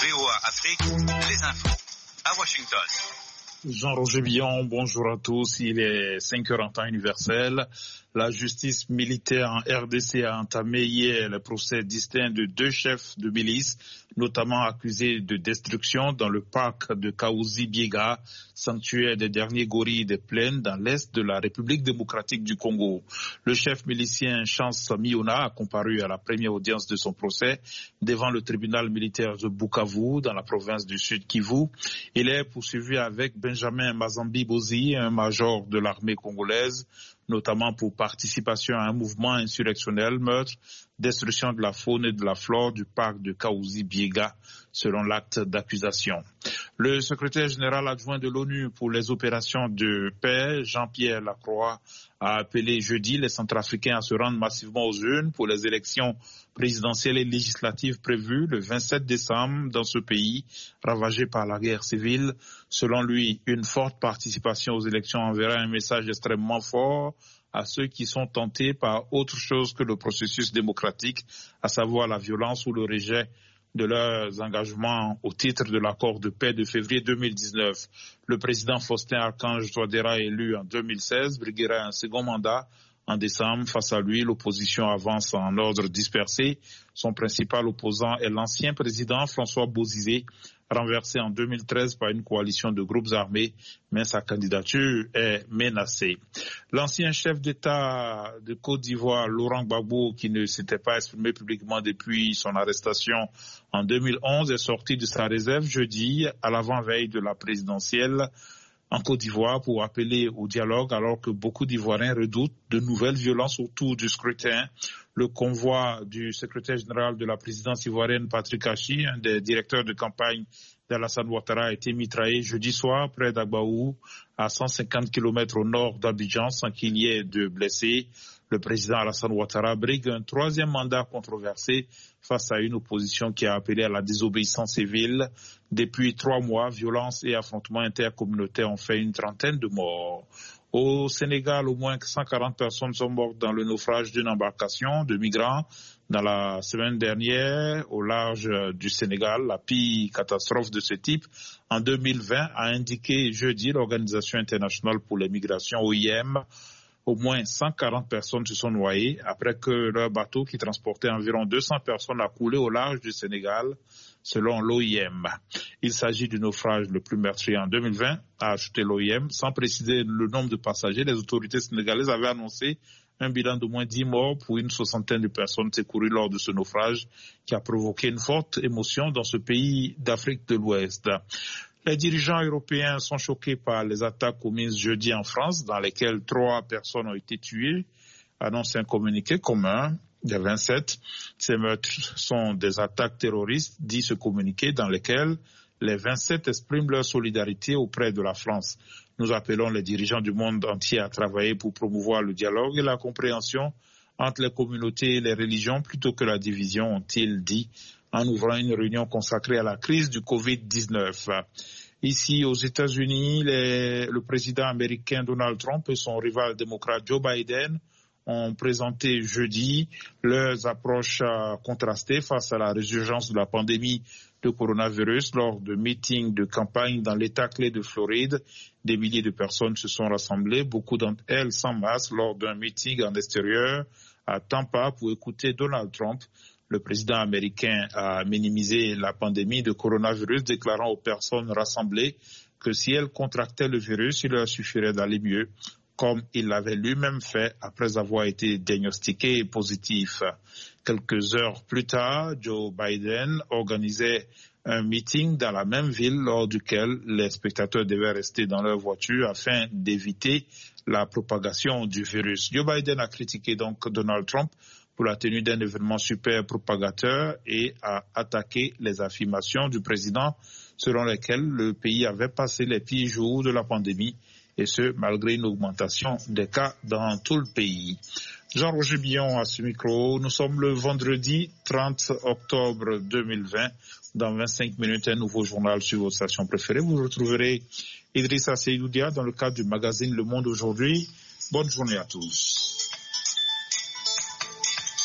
VOA Afrique, les infos à Washington. Jean-Roger Billon, bonjour à tous. Il est 5h en temps universel. La justice militaire en RDC a entamé hier le procès distinct de 2 chefs de milice, notamment accusés de destruction dans le parc de Kahuzi-Biega, sanctuaire des derniers gorilles des plaines dans l'est de la République démocratique du Congo. Le chef milicien Chance Miona a comparu à la première audience de son procès devant le tribunal militaire de Bukavu, dans la province du Sud Kivu. Il est poursuivi avec Benjamin Mazambi Bozi, un major de l'armée congolaise, notamment pour participation à un mouvement insurrectionnel, meurtre, destruction de la faune et de la flore du parc de Kahuzi-Biega, selon l'acte d'accusation. Le secrétaire général adjoint de l'ONU pour les opérations de paix, Jean-Pierre Lacroix, a appelé jeudi les Centrafricains à se rendre massivement aux urnes pour les élections présidentielles et législatives prévues le 27 décembre dans ce pays ravagé par la guerre civile. Selon lui, une forte participation aux élections enverra un message extrêmement fort à ceux qui sont tentés par autre chose que le processus démocratique, à savoir la violence ou le rejet de leurs engagements au titre de l'accord de paix de février 2019. Le président Faustin Archange Touadéra, élu en 2016, briguera un second mandat en décembre. Face à lui, l'opposition avance en ordre dispersé. Son principal opposant est l'ancien président François Bozizé, renversé en 2013 par une coalition de groupes armés, mais sa candidature est menacée. L'ancien chef d'État de Côte d'Ivoire, Laurent Gbagbo, qui ne s'était pas exprimé publiquement depuis son arrestation en 2011, est sorti de sa réserve jeudi à l'avant-veille de la présidentielle en Côte d'Ivoire pour appeler au dialogue alors que beaucoup d'Ivoiriens redoutent de nouvelles violences autour du scrutin. Le convoi du secrétaire général de la présidence ivoirienne, Patrick Hachi, un des directeurs de campagne d'Alassane Ouattara, a été mitraillé jeudi soir près d'Agbaou, à 150 km au nord d'Abidjan, sans qu'il y ait de blessés. Le président Alassane Ouattara brigue un 3e mandat controversé face à une opposition qui a appelé à la désobéissance civile. Depuis 3 mois, violences et affrontements intercommunautaires ont fait une trentaine de morts. Au Sénégal, au moins 140 personnes sont mortes dans le naufrage d'une embarcation de migrants dans la semaine dernière au large du Sénégal. La pire catastrophe de ce type en 2020 a indiqué jeudi l'Organisation internationale pour les migrations, OIM. Au moins 140 personnes se sont noyées après que leur bateau qui transportait environ 200 personnes a coulé au large du Sénégal, selon l'OIM. Il s'agit du naufrage le plus meurtrier en 2020, a ajouté l'OIM. Sans préciser le nombre de passagers, les autorités sénégalaises avaient annoncé un bilan d'au moins 10 morts pour une 60aine de personnes secourues lors de ce naufrage qui a provoqué une forte émotion dans ce pays d'Afrique de l'Ouest. Les dirigeants européens sont choqués par les attaques commises jeudi en France, dans lesquelles 3 personnes ont été tuées, annonce un communiqué commun des 27. Ces meurtres sont des attaques terroristes, dit ce communiqué, dans lesquels les 27 expriment leur solidarité auprès de la France. Nous appelons les dirigeants du monde entier à travailler pour promouvoir le dialogue et la compréhension entre les communautés et les religions plutôt que la division, ont-ils dit, en ouvrant une réunion consacrée à la crise du Covid-19. Ici, aux États-Unis, le président américain Donald Trump et son rival démocrate Joe Biden ont présenté jeudi leurs approches contrastées face à la résurgence de la pandémie de coronavirus lors de meetings de campagne dans l'État clé de Floride. Des milliers de personnes se sont rassemblées, beaucoup d'entre elles sans masque, lors d'un meeting en extérieur à Tampa pour écouter Donald Trump. Le président américain a minimisé la pandémie de coronavirus, déclarant aux personnes rassemblées que si elles contractaient le virus, il leur suffirait d'aller mieux, comme il l'avait lui-même fait après avoir été diagnostiqué positif. Quelques heures plus tard, Joe Biden organisait un meeting dans la même ville lors duquel les spectateurs devaient rester dans leur voiture afin d'éviter la propagation du virus. Joe Biden a critiqué donc Donald Trump pour la tenue d'un événement super propagateur et a attaqué les affirmations du président selon lesquelles le pays avait passé les pires jours de la pandémie, et ce, malgré une augmentation des cas dans tout le pays. Jean-Roger Billon à ce micro. Nous sommes le vendredi 30 octobre 2020. Dans 25 minutes, un nouveau journal sur vos stations préférées. Vous retrouverez Idrissa Seydoudia dans le cadre du magazine Le Monde aujourd'hui. Bonne journée à tous.